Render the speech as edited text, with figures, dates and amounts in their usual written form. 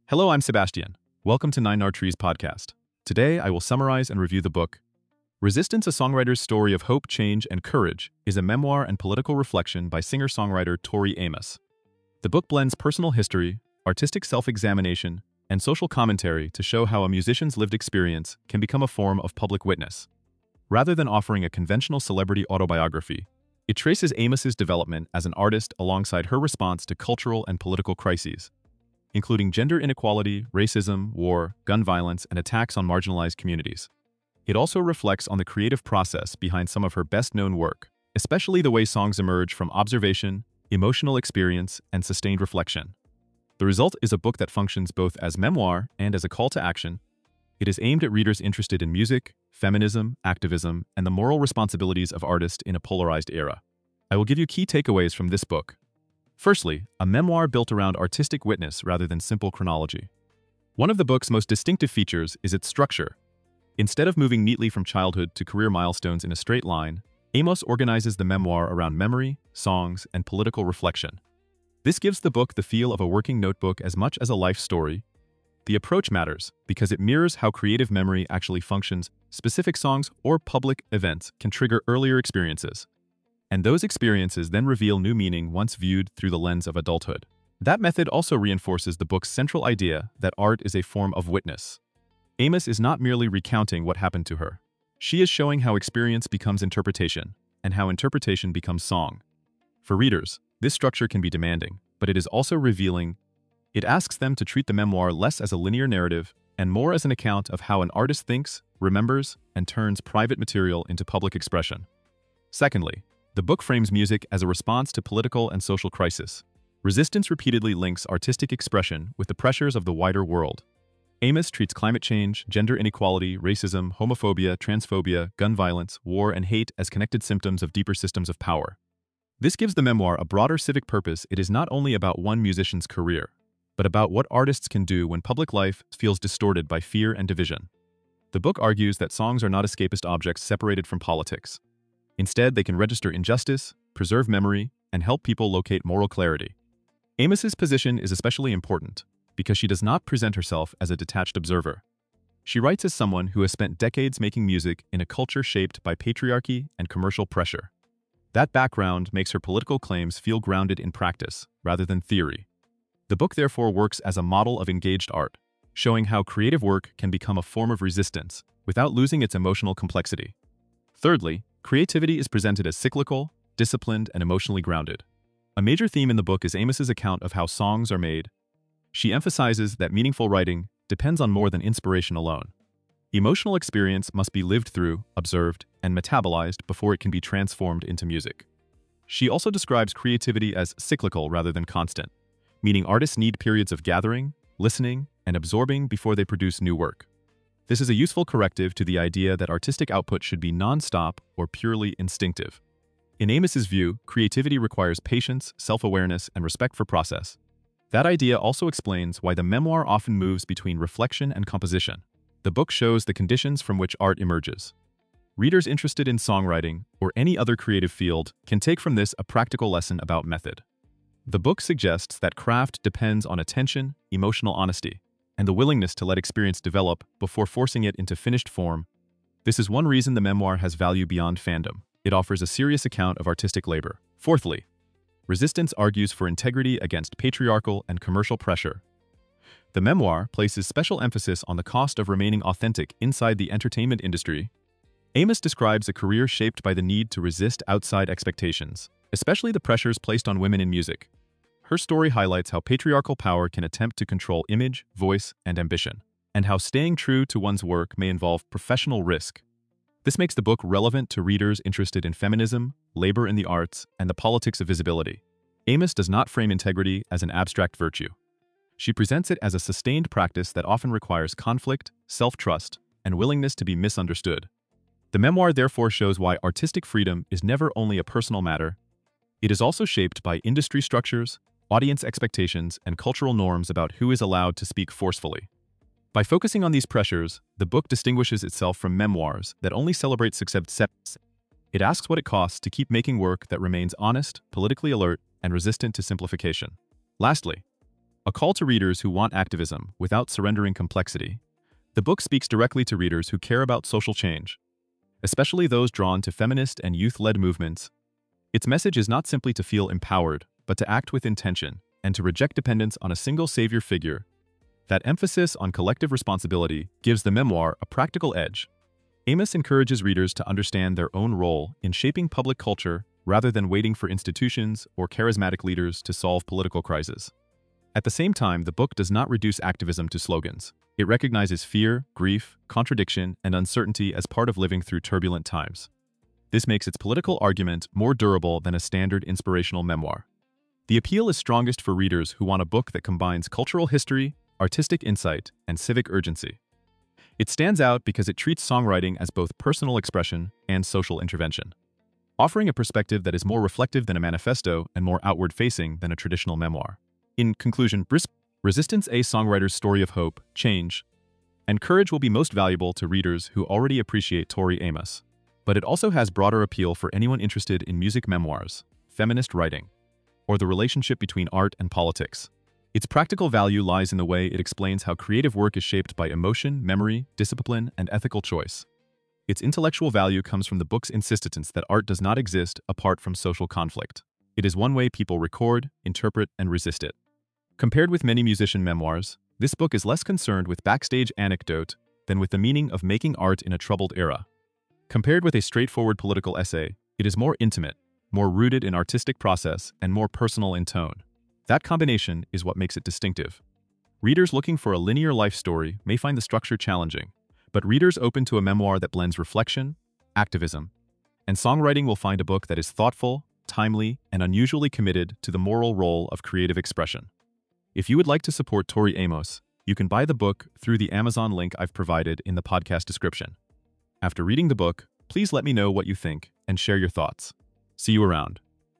Hello, I'm Sebastian. Welcome to Nine Trees podcast. Today, I will summarize and review the book. Resistance, a songwriter's story of hope, change, and courage, is a memoir and political reflection by singer-songwriter Tori Amos. The book blends personal history, artistic self-examination, and social commentary to show how a musician's lived experience can become a form of public witness. Rather than offering a conventional celebrity autobiography, it traces Amos's development as an artist alongside her response to cultural and political crises, including gender inequality, racism, war, gun violence, and attacks on marginalized communities. It also reflects on the creative process behind some of her best-known work, especially the way songs emerge from observation, emotional experience, and sustained reflection. The result is a book that functions both as memoir and as a call to action. It is aimed at readers interested in music, feminism, activism, and the moral responsibilities of artists in a polarized era. I will give you key takeaways from this book. Firstly, a memoir built around artistic witness rather than simple chronology. One of the book's most distinctive features is its structure. Instead of moving neatly from childhood to career milestones in a straight line, Amos organizes the memoir around memory, songs, and political reflection. This gives the book the feel of a working notebook as much as a life story. The approach matters because it mirrors how creative memory actually functions. Specific songs or public events can trigger earlier experiences, and those experiences then reveal new meaning once viewed through the lens of adulthood. That method also reinforces the book's central idea that art is a form of witness. Amos is not merely recounting what happened to her. She is showing how experience becomes interpretation, and how interpretation becomes song. For readers, this structure can be demanding, but it is also revealing. It asks them to treat the memoir less as a linear narrative and more as an account of how an artist thinks, remembers, and turns private material into public expression. Secondly, the book frames music as a response to political and social crisis. Resistance repeatedly links artistic expression with the pressures of the wider world. Amos treats climate change, gender inequality, racism, homophobia, transphobia, gun violence, war, and hate as connected symptoms of deeper systems of power. This gives the memoir a broader civic purpose. It is not only about one musician's career, but about what artists can do when public life feels distorted by fear and division. The book argues that songs are not escapist objects separated from politics. Instead, they can register injustice, preserve memory, and help people locate moral clarity. Amos's position is especially important because she does not present herself as a detached observer. She writes as someone who has spent decades making music in a culture shaped by patriarchy and commercial pressure. That background makes her political claims feel grounded in practice rather than theory. The book therefore works as a model of engaged art, showing how creative work can become a form of resistance without losing its emotional complexity. Thirdly, creativity is presented as cyclical, disciplined, and emotionally grounded. A major theme in the book is Amos's account of how songs are made. She emphasizes that meaningful writing depends on more than inspiration alone. Emotional experience must be lived through, observed, and metabolized before it can be transformed into music. She also describes creativity as cyclical rather than constant, meaning artists need periods of gathering, listening, and absorbing before they produce new work. This is a useful corrective to the idea that artistic output should be non-stop or purely instinctive. In Amos's view, creativity requires patience, self-awareness, and respect for process. That idea also explains why the memoir often moves between reflection and composition. The book shows the conditions from which art emerges. Readers interested in songwriting or any other creative field can take from this a practical lesson about method. The book suggests that craft depends on attention, emotional honesty, and the willingness to let experience develop before forcing it into finished form. This is one reason the memoir has value beyond fandom. It offers a serious account of artistic labor. Fourthly, Resistance argues for integrity against patriarchal and commercial pressure. The memoir places special emphasis on the cost of remaining authentic inside the entertainment industry. Amos describes a career shaped by the need to resist outside expectations, especially the pressures placed on women in music. Her story highlights how patriarchal power can attempt to control image, voice, and ambition, and how staying true to one's work may involve professional risk. This makes the book relevant to readers interested in feminism, labor in the arts, and the politics of visibility. Amos does not frame integrity as an abstract virtue. She presents it as a sustained practice that often requires conflict, self-trust, and willingness to be misunderstood. The memoir therefore shows why artistic freedom is never only a personal matter. It is also shaped by industry structures, audience expectations, and cultural norms about who is allowed to speak forcefully. By focusing on these pressures, the book distinguishes itself from memoirs that only celebrate success. It asks what it costs to keep making work that remains honest, politically alert, and resistant to simplification. Lastly, a call to readers who want activism without surrendering complexity. The book speaks directly to readers who care about social change, especially those drawn to feminist and youth-led movements. Its message is not simply to feel empowered, but to act with intention and to reject dependence on a single savior figure. That emphasis on collective responsibility gives the memoir a practical edge. Amos encourages readers to understand their own role in shaping public culture rather than waiting for institutions or charismatic leaders to solve political crises. At the same time, the book does not reduce activism to slogans. It recognizes fear, grief, contradiction, and uncertainty as part of living through turbulent times. This makes its political argument more durable than a standard inspirational memoir. The appeal is strongest for readers who want a book that combines cultural history, artistic insight, and civic urgency. It stands out because it treats songwriting as both personal expression and social intervention, offering a perspective that is more reflective than a manifesto and more outward-facing than a traditional memoir. In conclusion, Resistance: A Songwriter's Story of Hope, Change, and Courage will be most valuable to readers who already appreciate Tori Amos. But it also has broader appeal for anyone interested in music memoirs, feminist writing, or the relationship between art and politics. Its practical value lies in the way it explains how creative work is shaped by emotion, memory, discipline, and ethical choice. Its intellectual value comes from the book's insistence that art does not exist apart from social conflict. It is one way people record, interpret, and resist it. Compared with many musician memoirs, this book is less concerned with backstage anecdote than with the meaning of making art in a troubled era. Compared with a straightforward political essay, it is more intimate, more rooted in artistic process, and more personal in tone. That combination is what makes it distinctive. Readers looking for a linear life story may find the structure challenging, but readers open to a memoir that blends reflection, activism, and songwriting will find a book that is thoughtful, timely, and unusually committed to the moral role of creative expression. If you would like to support Tori Amos, you can buy the book through the Amazon link I've provided in the podcast description. After reading the book, please let me know what you think and share your thoughts. See you around.